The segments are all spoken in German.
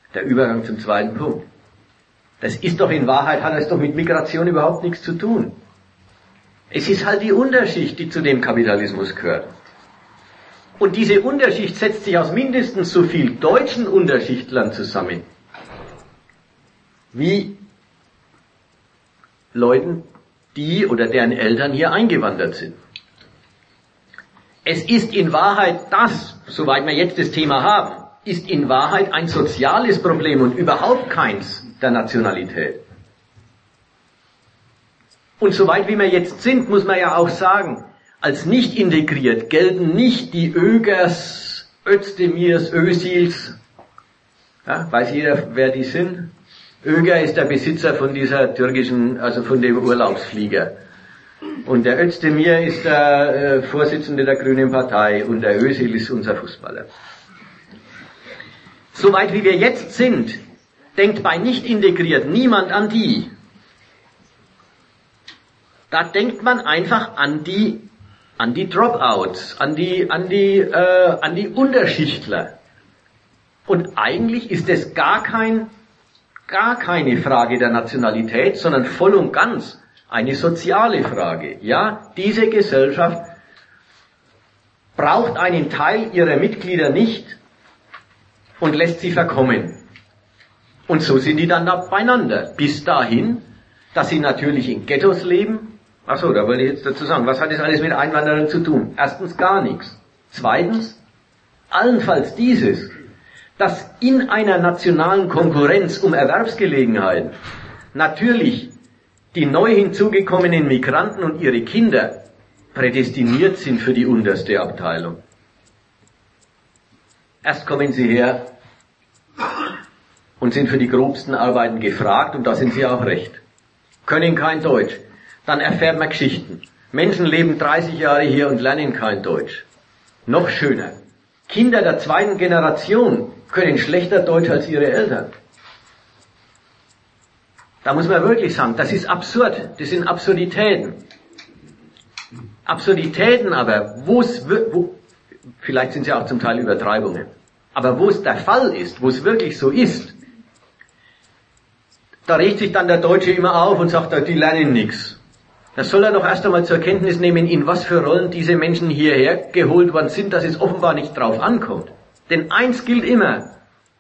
Der Übergang zum zweiten Punkt. Das ist doch in Wahrheit, hat es doch mit Migration überhaupt nichts zu tun. Es ist halt die Unterschicht, die zu dem Kapitalismus gehört. Und diese Unterschicht setzt sich aus mindestens so viel deutschen Unterschichtlern zusammen, wie Leuten, die oder deren Eltern hier eingewandert sind. Es ist in Wahrheit das, soweit wir jetzt das Thema haben, ist in Wahrheit ein soziales Problem und überhaupt keins der Nationalität. Und soweit wie wir jetzt sind, muss man ja auch sagen, als nicht integriert gelten nicht die Ögers, Özdemirs, Özils. Ja, weiß jeder, wer die sind? Öger ist der Besitzer von dieser türkischen, also von dem Urlaubsflieger. Und der Özdemir ist der Vorsitzende der Grünen Partei und der Özil ist unser Fußballer. Soweit wie wir jetzt sind, denkt bei nicht integriert niemand an die. Da denkt man einfach an die Dropouts, an die Unterschichtler. Und eigentlich ist es gar keine Frage der Nationalität, sondern voll und ganz eine soziale Frage. Ja, diese Gesellschaft braucht einen Teil ihrer Mitglieder nicht und lässt sie verkommen. Und so sind die dann da beieinander. Bis dahin, dass sie natürlich in Ghettos leben. Achso, da wollte ich jetzt dazu sagen, was hat das alles mit Einwanderern zu tun? Erstens gar nichts. Zweitens, allenfalls dieses, dass in einer nationalen Konkurrenz um Erwerbsgelegenheiten natürlich die neu hinzugekommenen Migranten und ihre Kinder prädestiniert sind für die unterste Abteilung. Erst kommen sie her und sind für die grobsten Arbeiten gefragt, und da sind sie auch recht. Können kein Deutsch. Dann erfährt man Geschichten. Menschen leben 30 Jahre hier und lernen kein Deutsch. Noch schöner. Kinder der zweiten Generation können schlechter Deutsch als ihre Eltern. Da muss man wirklich sagen, das ist absurd. Das sind Absurditäten. Absurditäten aber, vielleicht sind sie auch zum Teil Übertreibungen. Aber wo es der Fall ist, wo es wirklich so ist, da regt sich dann der Deutsche immer auf und sagt, die lernen nichts. Da soll er doch erst einmal zur Kenntnis nehmen, in was für Rollen diese Menschen hierher geholt worden sind, dass es offenbar nicht drauf ankommt. Denn eins gilt immer,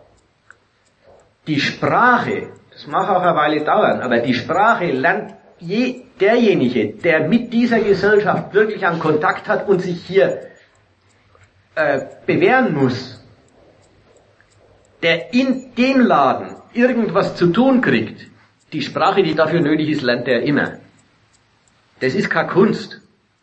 die Sprache, das mag auch eine Weile dauern, aber die Sprache lernt derjenige, der mit dieser Gesellschaft wirklich einen Kontakt hat und sich hier bewähren muss, der in dem Laden irgendwas zu tun kriegt, die Sprache, die dafür nötig ist, lernt er immer. Das ist keine Kunst.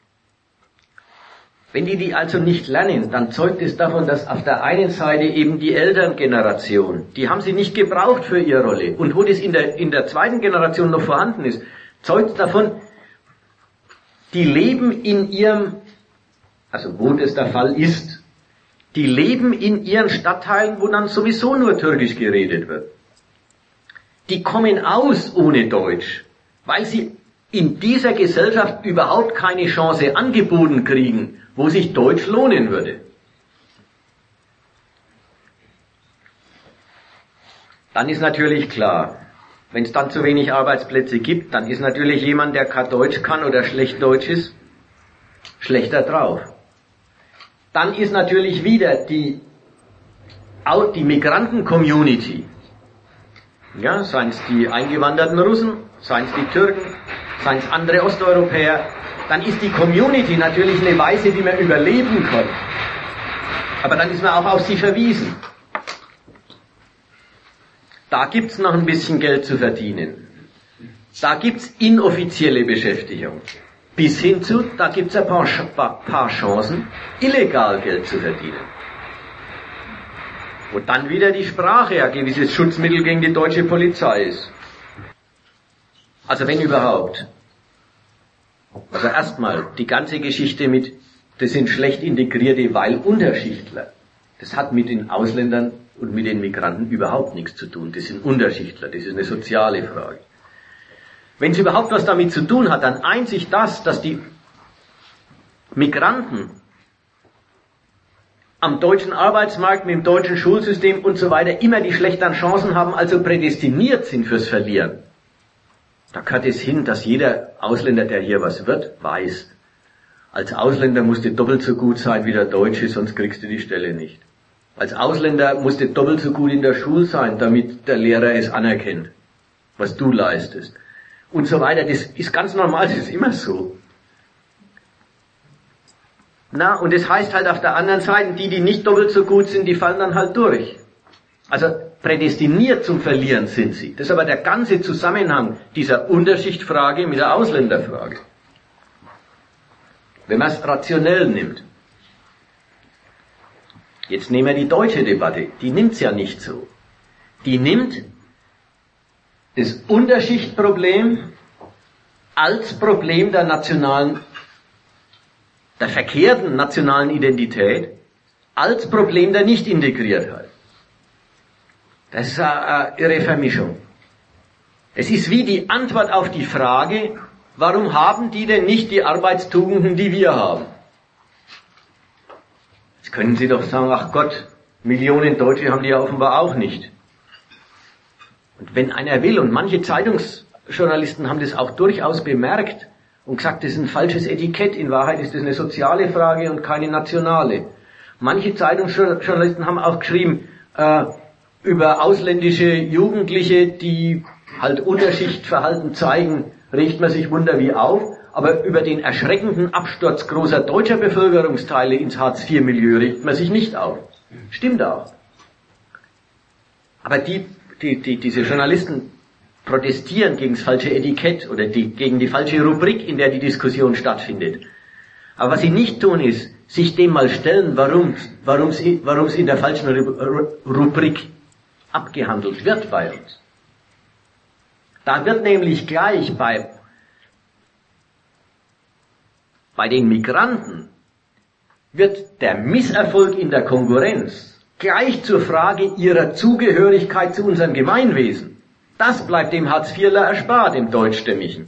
Wenn die also nicht lernen, dann zeugt es davon, dass auf der einen Seite eben die Elterngeneration, die haben sie nicht gebraucht für ihre Rolle. Und wo das in der zweiten Generation noch vorhanden ist, zeugt davon, die leben in ihrem, also wo das der Fall ist, die leben in ihren Stadtteilen, wo dann sowieso nur Türkisch geredet wird. Die kommen aus ohne Deutsch, weil sie in dieser Gesellschaft überhaupt keine Chance angeboten kriegen, wo sich Deutsch lohnen würde. Dann ist natürlich klar, wenn es dann zu wenig Arbeitsplätze gibt, dann ist natürlich jemand, der kein Deutsch kann oder schlecht Deutsch ist, schlechter drauf. Dann ist natürlich wieder die Migranten-Community, ja, seien es die eingewanderten Russen, seien es die Türken, seien es andere Osteuropäer, dann ist die Community natürlich eine Weise, wie man überleben kann. Aber dann ist man auch auf sie verwiesen. Da gibt's noch ein bisschen Geld zu verdienen. Da gibt's inoffizielle Beschäftigung. Bis hin zu, da gibt's ein paar Chancen, illegal Geld zu verdienen. Und dann wieder die Sprache, ein gewisses Schutzmittel gegen die deutsche Polizei ist. Also wenn überhaupt. Also erstmal, die ganze Geschichte das sind schlecht integrierte, weil Unterschichtler. Das hat mit den Ausländern und mit den Migranten überhaupt nichts zu tun. Das sind Unterschichtler, das ist eine soziale Frage. Wenn es überhaupt was damit zu tun hat, dann einzig das, dass die Migranten am deutschen Arbeitsmarkt, mit dem deutschen Schulsystem und so weiter immer die schlechteren Chancen haben, also prädestiniert sind fürs Verlieren. Da gehört es hin, dass jeder Ausländer, der hier was wird, weiß, als Ausländer musst du doppelt so gut sein wie der Deutsche, sonst kriegst du die Stelle nicht. Als Ausländer musst du doppelt so gut in der Schule sein, damit der Lehrer es anerkennt, was du leistest. Und so weiter. Das ist ganz normal, das ist immer so. Na, und das heißt halt auf der anderen Seite, die nicht doppelt so gut sind, die fallen dann halt durch. Also prädestiniert zum Verlieren sind sie. Das ist aber der ganze Zusammenhang dieser Unterschichtfrage mit der Ausländerfrage. Wenn man es rationell nimmt. Jetzt nehmen wir die deutsche Debatte. Die nimmt's ja nicht so. Die nimmt das Unterschichtproblem als Problem der verkehrten nationalen Identität, als Problem der Nichtintegriertheit. Das ist eine irre Vermischung. Es ist wie die Antwort auf die Frage, warum haben die denn nicht die Arbeitstugenden, die wir haben? Jetzt können Sie doch sagen, ach Gott, Millionen Deutsche haben die ja offenbar auch nicht. Und wenn einer will, und manche Zeitungsjournalisten haben das auch durchaus bemerkt und gesagt, das ist ein falsches Etikett, in Wahrheit ist das eine soziale Frage und keine nationale. Manche Zeitungsjournalisten haben auch geschrieben, über ausländische Jugendliche, die halt Unterschichtverhalten zeigen, regt man sich Wunder wie auf, aber über den erschreckenden Absturz großer deutscher Bevölkerungsteile ins Hartz-IV-Milieu regt man sich nicht auf. Stimmt auch. Aber diese Journalisten protestieren gegen das falsche Etikett oder gegen die falsche Rubrik, in der die Diskussion stattfindet. Aber was sie nicht tun ist, sich dem mal stellen, warum es in der falschen Rubrik abgehandelt wird bei uns. Da wird nämlich gleich bei den Migranten wird der Misserfolg in der Konkurrenz gleich zur Frage ihrer Zugehörigkeit zu unserem Gemeinwesen. Das bleibt dem Hartz-IVler erspart, dem Deutschstämmigen.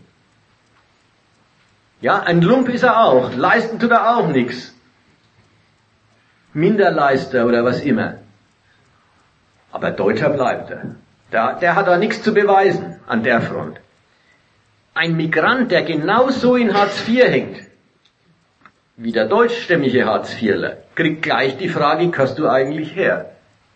Ja, ein Lump ist er auch, leisten tut er auch nichts. Minderleister oder was immer. Aber Deutscher bleibt er. Der hat da nichts zu beweisen an der Front. Ein Migrant, der genauso in Hartz IV hängt, wie der deutschstämmige Hartz-IVler, kriegt gleich die Frage, kommst du eigentlich her?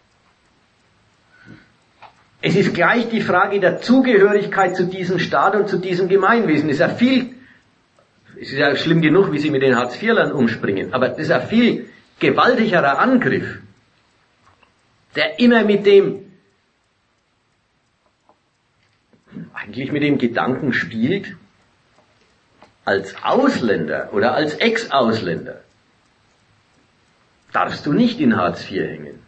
Es ist gleich die Frage der Zugehörigkeit zu diesem Staat und zu diesem Gemeinwesen. Es ist ja schlimm genug, wie sie mit den Hartz-IVlern umspringen, aber das ist ein viel gewaltigerer Angriff, der immer mit dem Gedanken spielt, als Ausländer oder als Ex-Ausländer darfst du nicht in Hartz IV hängen.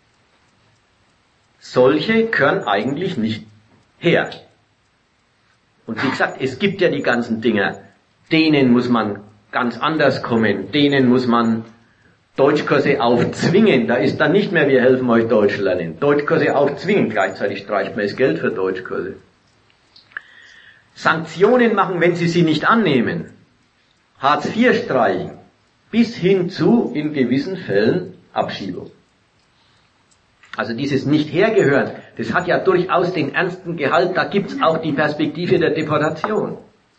Solche können eigentlich nicht her. Und wie gesagt, es gibt ja die ganzen Dinger, denen muss man ganz anders kommen, denen muss man Deutschkurse aufzwingen. Da ist dann nicht mehr, wir helfen euch Deutsch lernen. Deutschkurse aufzwingen, gleichzeitig streicht man das Geld für Deutschkurse. Sanktionen machen, wenn sie sie nicht annehmen. Hartz IV streichen. Bis hin zu, in gewissen Fällen, Abschiebung. Also dieses Nicht-Hergehören, das hat ja durchaus den ernsten Gehalt, da gibt's auch die Perspektive der Deportation.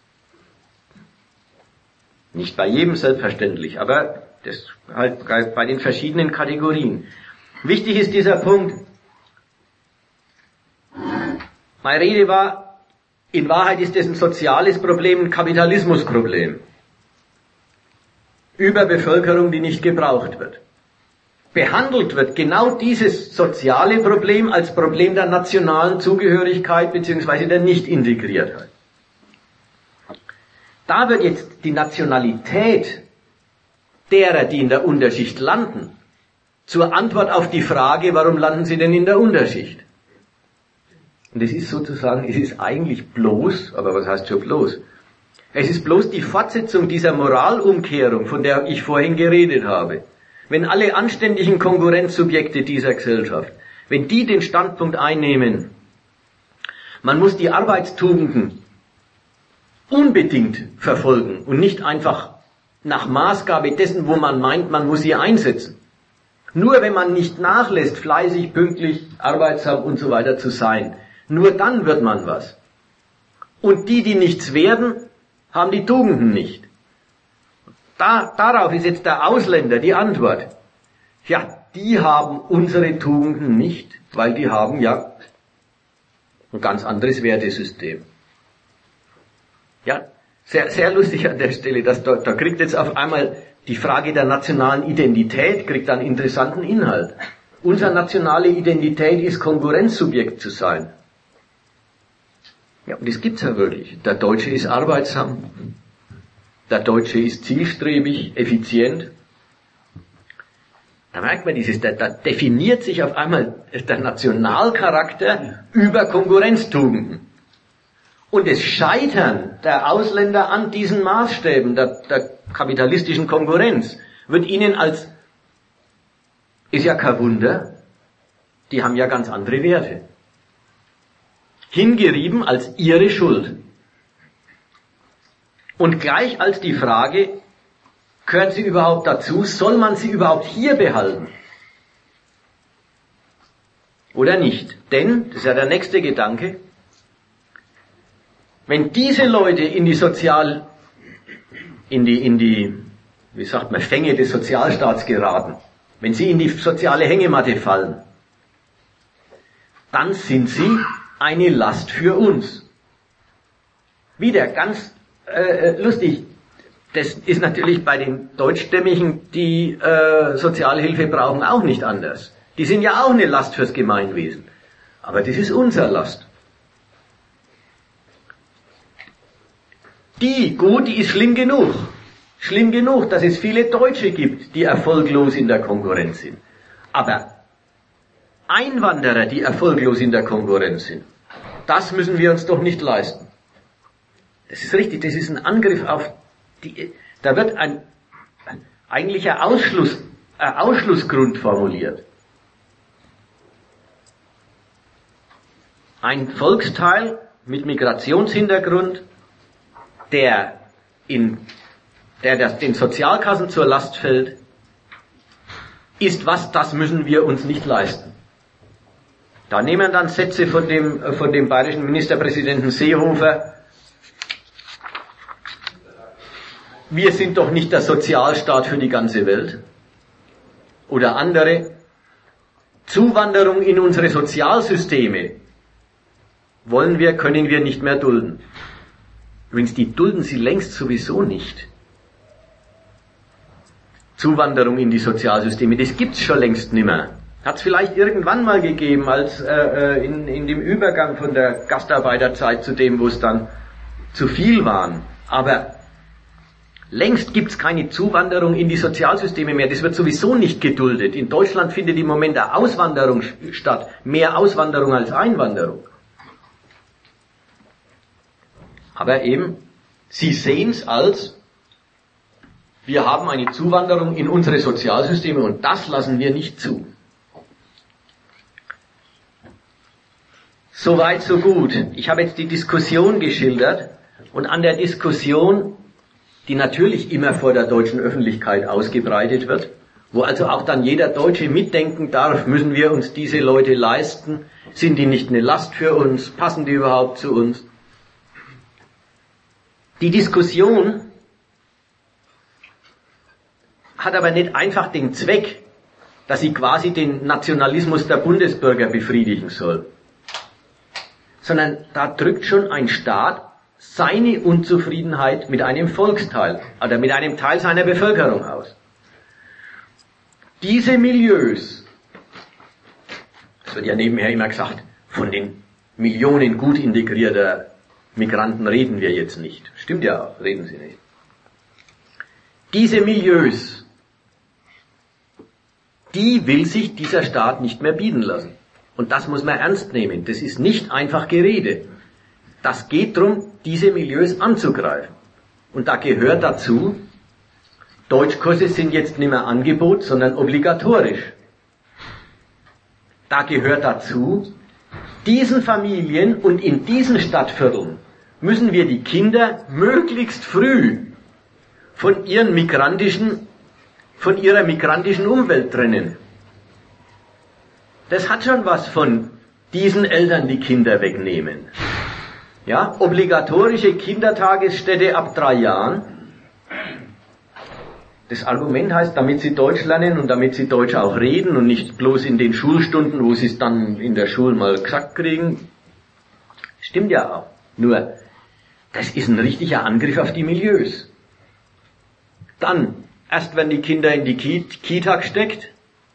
Nicht bei jedem selbstverständlich, aber das halt bei den verschiedenen Kategorien. Wichtig ist dieser Punkt. Meine Rede war, in Wahrheit ist es ein soziales Problem, ein Kapitalismusproblem. Überbevölkerung, die nicht gebraucht wird. Behandelt wird genau dieses soziale Problem als Problem der nationalen Zugehörigkeit bzw. der Nichtintegriertheit. Da wird jetzt die Nationalität derer, die in der Unterschicht landen, zur Antwort auf die Frage, warum landen sie denn in der Unterschicht? Und es ist sozusagen, es ist eigentlich bloß, aber was heißt schon bloß? Es ist bloß die Fortsetzung dieser Moralumkehrung, von der ich vorhin geredet habe. Wenn alle anständigen Konkurrenzsubjekte dieser Gesellschaft, wenn die den Standpunkt einnehmen, man muss die Arbeitstugenden unbedingt verfolgen und nicht einfach nach Maßgabe dessen, wo man meint, man muss sie einsetzen. Nur wenn man nicht nachlässt, fleißig, pünktlich, arbeitsam und so weiter zu sein, nur dann wird man was. Und die nichts werden, haben die Tugenden nicht. Darauf ist jetzt der Ausländer die Antwort. Ja, die haben unsere Tugenden nicht, weil die haben ja ein ganz anderes Wertesystem. Ja, sehr, sehr lustig an der Stelle, dass da kriegt jetzt auf einmal die Frage der nationalen Identität kriegt einen interessanten Inhalt. Unsere nationale Identität ist Konkurrenzsubjekt zu sein. Ja, und das gibt's ja wirklich. Der Deutsche ist arbeitsam. Der Deutsche ist zielstrebig, effizient. Da merkt man da definiert sich auf einmal der Nationalcharakter über Konkurrenztugenden. Und das Scheitern der Ausländer an diesen Maßstäben der kapitalistischen Konkurrenz wird ihnen ist ja kein Wunder, die haben ja ganz andere Werte, hingerieben als ihre Schuld. Und gleich als die Frage, gehören sie überhaupt dazu, soll man sie überhaupt hier behalten? Oder nicht? Denn, das ist ja der nächste Gedanke, wenn diese Leute in die wie sagt man, Fänge des Sozialstaats geraten, wenn sie in die soziale Hängematte fallen, dann sind sie eine Last für uns. Wieder ganz lustig, das ist natürlich bei den Deutschstämmigen, die Sozialhilfe brauchen, auch nicht anders. Die sind ja auch eine Last fürs Gemeinwesen. Aber das ist unsere Last. Die ist schlimm genug. Schlimm genug, dass es viele Deutsche gibt, die erfolglos in der Konkurrenz sind. Aber Einwanderer, die erfolglos in der Konkurrenz sind, das müssen wir uns doch nicht leisten. Das ist richtig, das ist ein Angriff auf da wird ein eigentlicher Ausschlussgrund formuliert. Ein Volksteil mit Migrationshintergrund, der den Sozialkassen zur Last fällt, ist was, das müssen wir uns nicht leisten. Da nehmen dann Sätze von dem bayerischen Ministerpräsidenten Seehofer, wir sind doch nicht der Sozialstaat für die ganze Welt. Oder andere, Zuwanderung in unsere Sozialsysteme können wir nicht mehr dulden. Übrigens, die dulden sie längst sowieso nicht. Zuwanderung in die Sozialsysteme, das gibt's schon längst nimmer. Hat's vielleicht irgendwann mal gegeben, als in dem Übergang von der Gastarbeiterzeit zu dem, wo es dann zu viel waren. Aber längst gibt's keine Zuwanderung in die Sozialsysteme mehr. Das wird sowieso nicht geduldet. In Deutschland findet im Moment eine Auswanderung statt. Mehr Auswanderung als Einwanderung. Aber eben, sie sehen's als, wir haben eine Zuwanderung in unsere Sozialsysteme und das lassen wir nicht zu. Soweit, so gut. Ich habe jetzt die Diskussion geschildert und an der Diskussion, die natürlich immer vor der deutschen Öffentlichkeit ausgebreitet wird, wo also auch dann jeder Deutsche mitdenken darf, müssen wir uns diese Leute leisten, sind die nicht eine Last für uns, passen die überhaupt zu uns? Die Diskussion hat aber nicht einfach den Zweck, dass sie quasi den Nationalismus der Bundesbürger befriedigen soll, sondern da drückt schon ein Staat seine Unzufriedenheit mit einem Volksteil oder mit einem Teil seiner Bevölkerung aus. Diese Milieus, es wird ja nebenher immer gesagt, von den Millionen gut integrierter Migranten reden wir jetzt nicht. Stimmt ja auch, reden sie nicht. Diese Milieus, die will sich dieser Staat nicht mehr bieten lassen. Und das muss man ernst nehmen. Das ist nicht einfach Gerede. Das geht darum, diese Milieus anzugreifen. Und da gehört dazu, Deutschkurse sind jetzt nicht mehr Angebot, sondern obligatorisch. Da gehört dazu, diesen Familien und in diesen Stadtvierteln müssen wir die Kinder möglichst früh von ihrer migrantischen Umwelt trennen. Das hat schon was von diesen Eltern die Kinder wegnehmen. Ja, obligatorische Kindertagesstätte ab 3 Jahren. Das Argument heißt, damit sie Deutsch lernen und damit sie Deutsch auch reden und nicht bloß in den Schulstunden, wo sie es dann in der Schule mal gesagt kriegen. Stimmt ja auch. Nur, das ist ein richtiger Angriff auf die Milieus. Dann, erst werden die Kinder in die Kita gesteckt,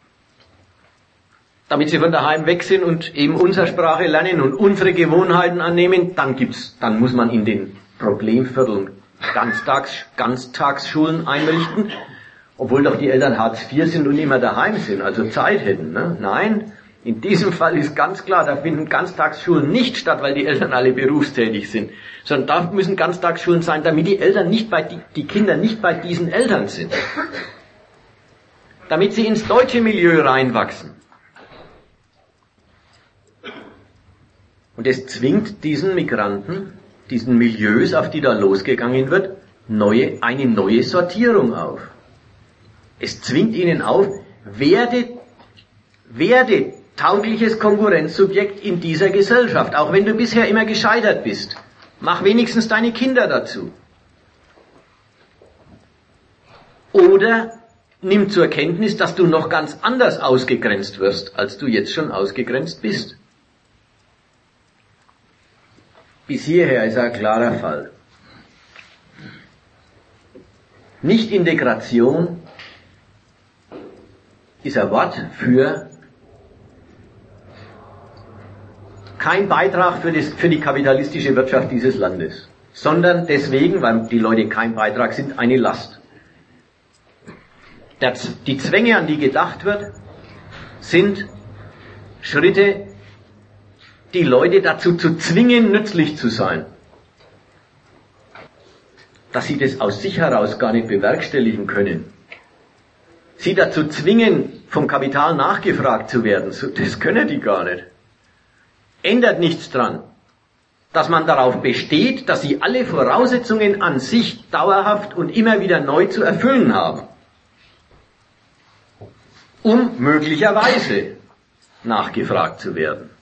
damit sie von daheim weg sind und eben unsere Sprache lernen und unsere Gewohnheiten annehmen, dann muss man in den Problemvierteln Ganztagsschulen einrichten, obwohl doch die Eltern Hartz IV sind und immer daheim sind, also Zeit hätten. Ne? Nein, in diesem Fall ist ganz klar, da finden Ganztagsschulen nicht statt, weil die Eltern alle berufstätig sind, sondern da müssen Ganztagsschulen sein, damit die Eltern die Kinder nicht bei diesen Eltern sind. Damit sie ins deutsche Milieu reinwachsen. Und es zwingt diesen Migranten, diesen Milieus, auf die da losgegangen wird, eine neue Sortierung auf. Es zwingt ihnen auf, werde taugliches Konkurrenzsubjekt in dieser Gesellschaft, auch wenn du bisher immer gescheitert bist. Mach wenigstens deine Kinder dazu. Oder nimm zur Kenntnis, dass du noch ganz anders ausgegrenzt wirst, als du jetzt schon ausgegrenzt bist. Bis hierher ist ein klarer Fall. Nicht-Integration ist ein Wort für kein Beitrag für die kapitalistische Wirtschaft dieses Landes, sondern deswegen, weil die Leute kein Beitrag sind, eine Last. Die Zwänge, an die gedacht wird, sind Schritte, die Leute dazu zu zwingen, nützlich zu sein. Dass sie das aus sich heraus gar nicht bewerkstelligen können. Sie dazu zwingen, vom Kapital nachgefragt zu werden, das können die gar nicht. Ändert nichts dran, dass man darauf besteht, dass sie alle Voraussetzungen an sich dauerhaft und immer wieder neu zu erfüllen haben, um möglicherweise nachgefragt zu werden.